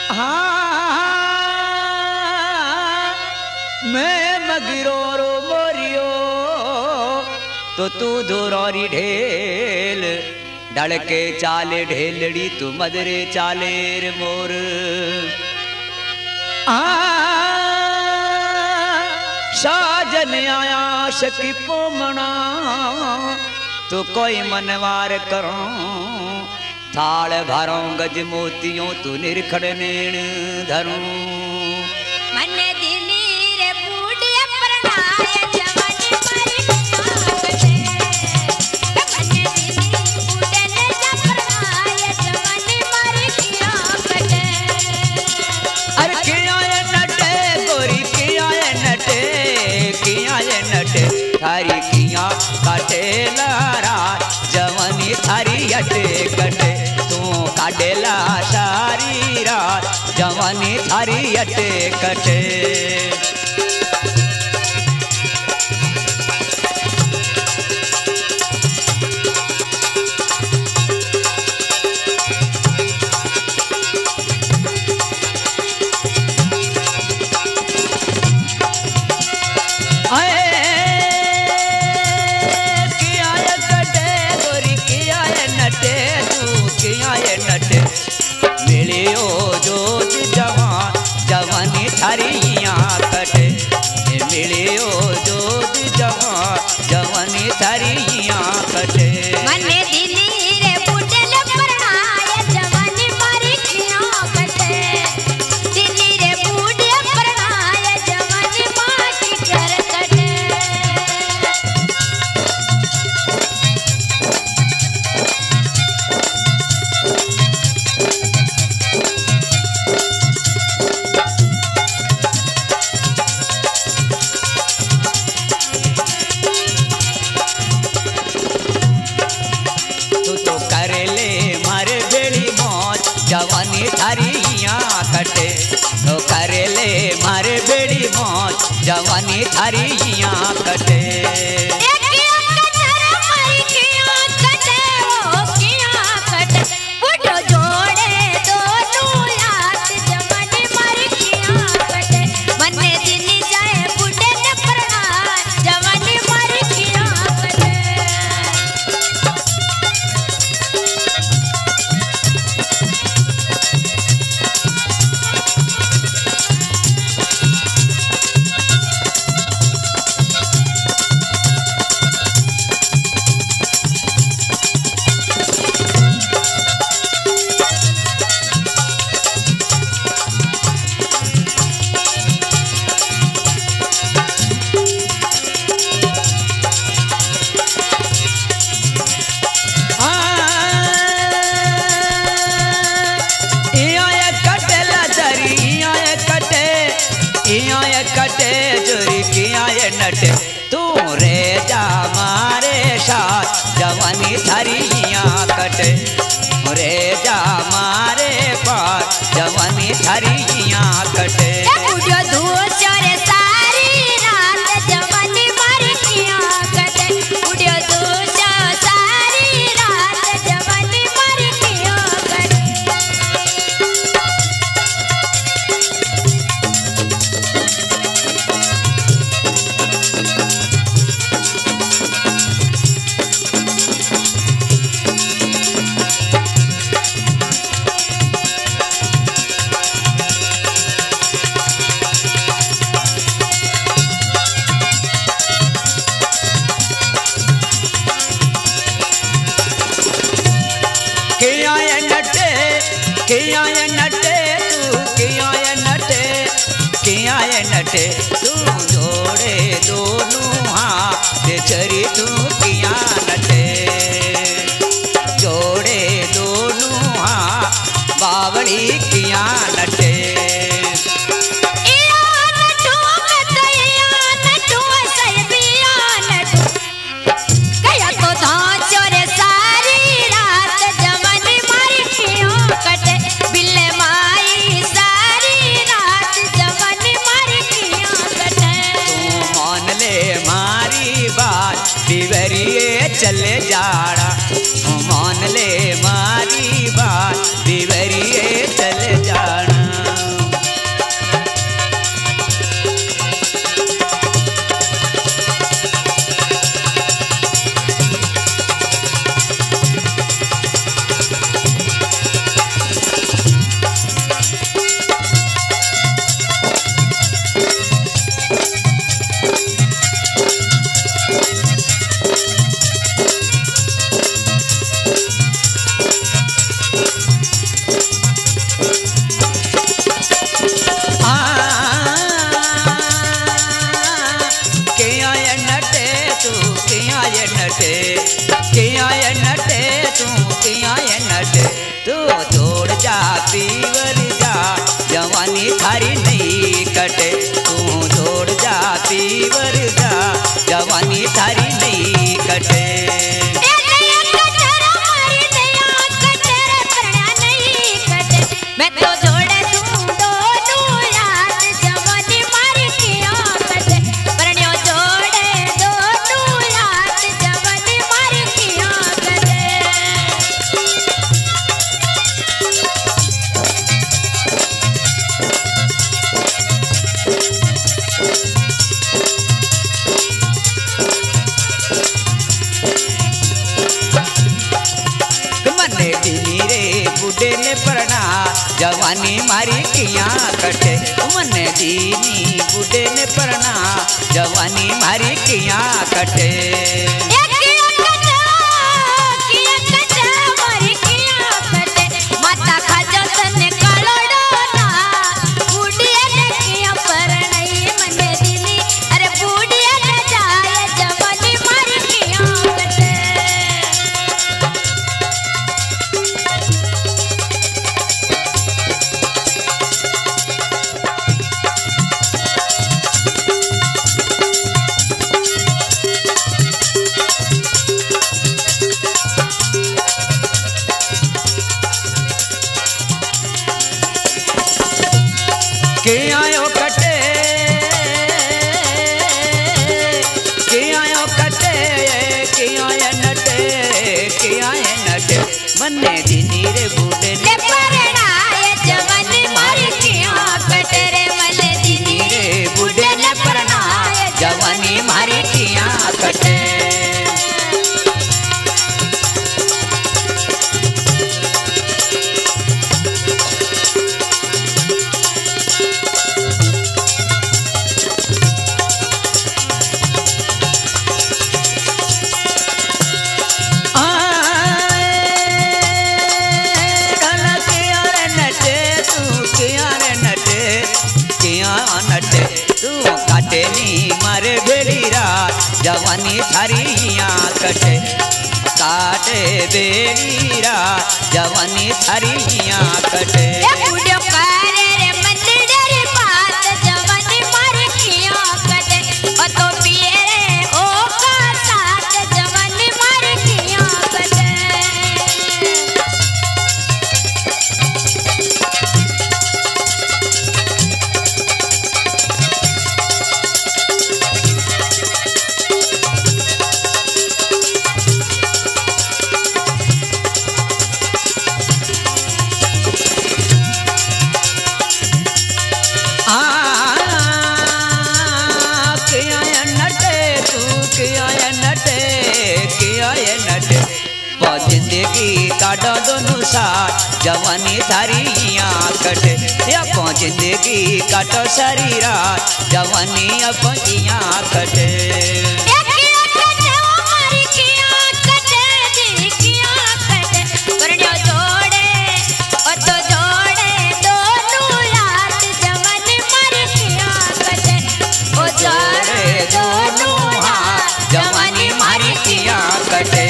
हाँ मैं मगिरो रो मोरियो तो तू धोरी ढेल डड़के चाले ढेलड़ी तू मदरे चाले रे मोर साजन आया सकी पोमना तो कोई मनवार करो थाल भरों गज मोतियों तू निरखड़ नेण धरूं मन दिली रे बूढ़े परनाय जवानी मारी कागटे मन दिली बूढ़े ने परनाय जवानी मारी कागटे अरे किया ये नटे गोरी किया ये नटे थारी किया काटे लारा जवानी थारी अटे कटे तू काटेला सारी रात जवानी थारी अटे कटे मिलियो जोत जवान जवानी थारिया कटे मिलियो जोत जवान जवानी थारिया कटे मन दिली रे बूढ़े परनाय जवानी मारी कागटे दिली रे बूढ़े परनाय जवानी माटी करकटे जवानी थारिया कटे तो करे ले मारे बेड़ी मौज जवानी थारिया कटे कटे जोरी किया ये नटे तू रे जा मारे साथ जवानी थारिया कटे रे जा मारे पास जवानी थारिया कटे किया ये नटे तू किया ये नटे तू जोड़े दोनों हाथ चरी तू किया नटे जोड़े दोनों हाथ बावड़ी किया नटे बिवरिए चले जाड़ा मान ले मारी बात बिवरिए चले जाना। पीवर जा जवानी थारी नहीं कटे तू छोड़ जा पीवर जा जवानी थारी नहीं कटे मैं तो जोड़े दूं दोनों याद जवानी मारी किया कटे परण्यो जोड़े दोनों याद जवानी मारी किया कटे मने दिनी रे बुढ़े ने पढ़ना जवानी मारी किया कटे मने दीनी बुढ़े ने पढ़ना जवानी मारी किया कटे के आयो कटे के आयो कटे के आया नटे के आया नटे मन्ने दिनी रे बूढ़े ने परणाए जवानी मारी किया कटे रे मने दिनी रे बूढ़े ने पढ़ना जवानी मारी किया कटे नटे तू काटे नी मारे बेली रात जवानी थारी यहाँ कटे काटे बेली रात जवानी थारी यहाँ कटे बुढ़ो करे रे मंदिर बात जवानी मारी किया कटे ओ तो पिए रे ओ का साथ जवानी मारी किया कटे जिंदगी काटो दोनों साथ जवानी थारी यहाँ कटे या जिंदगी काटो सारी रात जवानी अब यहाँ कटे जवानी मारी किया कटे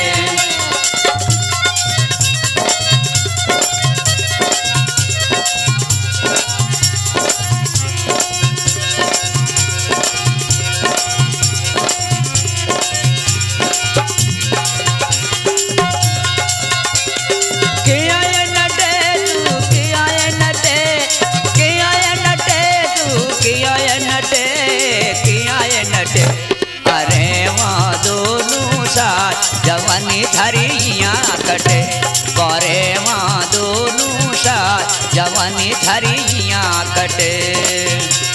अरे वहाँ दोनों साथ जवानी थारी यहाँ कटे करे वहाँ दोनों साथ जवानी थारी यहाँ कटे।